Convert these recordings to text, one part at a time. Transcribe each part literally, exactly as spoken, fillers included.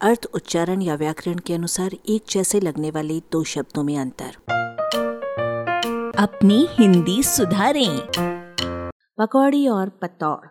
अर्थ, उच्चारण या व्याकरण के अनुसार एक जैसे लगने वाले दो शब्दों में अंतर। अपनी हिंदी सुधारें। पकौड़ी और पतौड़।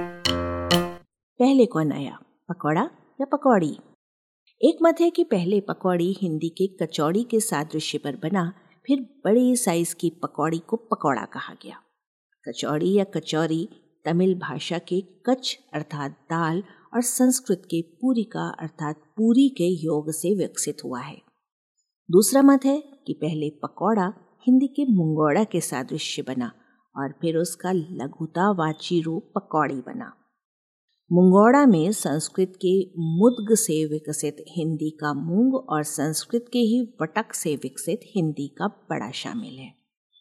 पहले कौन आया, पकौड़ा या पकौड़ी? एक मत है कि पहले पकौड़ी हिंदी के कचौड़ी के सादृश्य पर बना, फिर बड़े साइज की पकौड़ी को पकौड़ा कहा गया। कचौड़ी या कचौरी तमिल भाषा के कच अर्थात दाल और संस्कृत के पूरिका अर्थात पूरी के योग से विकसित हुआ है। दूसरा मत है कि पहले पकौड़ा हिंदी के मुंगौड़ा के सादृश्य बना और फिर उसका लघुतावाची रूप पकौड़ी बना। मुंगौड़ा में संस्कृत के मुद्ग से विकसित हिंदी का मूंग और संस्कृत के ही वटक से विकसित हिंदी का बड़ा शामिल है।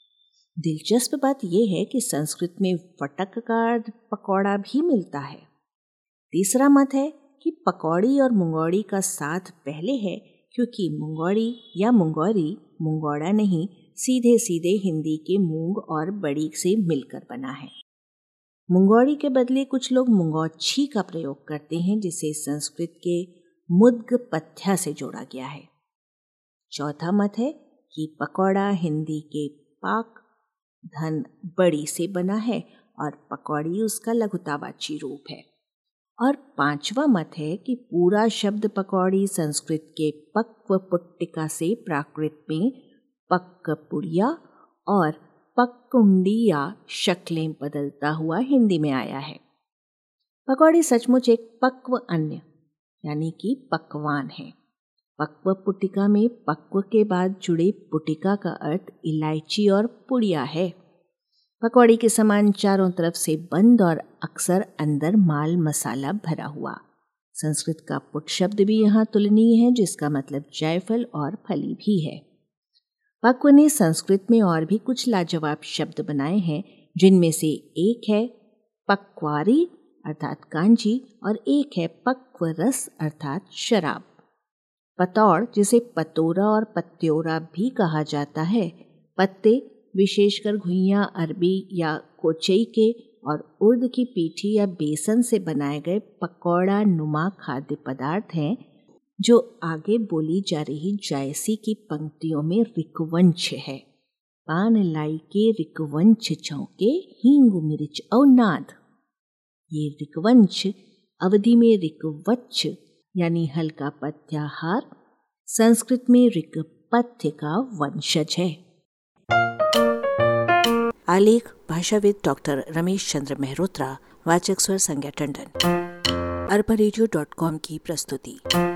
दिलचस्प बात यह है कि संस्कृत में वटक का अर्थ पकौड़ा भी मिलता है। तीसरा मत है कि पकौड़ी और मुंगौड़ी का साथ पहले है, क्योंकि मुंगौड़ी या मुंगौरी मुंगौड़ा नहीं, सीधे सीधे हिंदी के मूंग और बड़ी से मिलकर बना है। मुंगौड़ी के बदले कुछ लोग मुंगौछी का प्रयोग करते हैं, जिसे संस्कृत के मुद्ग पथ्या से जोड़ा गया है। चौथा मत है कि पकौड़ा हिंदी के पाक धन बड़ी से बना है और पकौड़ी उसका लघुतावाची रूप है। और पांचवा मत है कि पूरा शब्द पकौड़ी संस्कृत के पक्व पुट्टिका से प्राकृत में पक्क पुड़िया और पक्कुंडिया शक्लें बदलता हुआ हिंदी में आया है। पकौड़ी सचमुच एक पक्व अन्न यानी कि पकवान है। पक्व पुटिका में पक्व के बाद जुड़े पुटिका का अर्थ इलायची और पुड़िया है। पकौड़ी के समान चारों तरफ से बंद और अक्सर अंदर माल मसाला भरा हुआ। संस्कृत का पुट शब्द भी यहाँ तुलनीय है, जिसका मतलब जायफल और फली भी है। पक्व ने संस्कृत में और भी कुछ लाजवाब शब्द बनाए हैं, जिनमें से एक है पक्वारी अर्थात कांजी और एक है पक्व रस अर्थात शराब। पतौड़, जिसे पतोरा और पत्योरा भी कहा जाता है, पत्ते विशेषकर घुइयां, अरबी या कोचई के और उर्द की पीठी या बेसन से बनाए गए पकौड़ा नुमा खाद्य पदार्थ हैं, जो आगे बोली जा रही जायसी की पंक्तियों में रिकवंश है। पान लाई के रिकवंश चौके हींग मिर्च और नाद। ये रिकवंश अवधि में रिकवच्छ यानी हल्का पथ्याहार, संस्कृत में रिकपथ्य का वंशज है। आलेख भाषाविद डॉक्टर रमेश चंद्र मेहरोत्रा, वाचक स्वर संज्ञा टंडन। अरबा रेडियो डॉट कॉम की प्रस्तुति।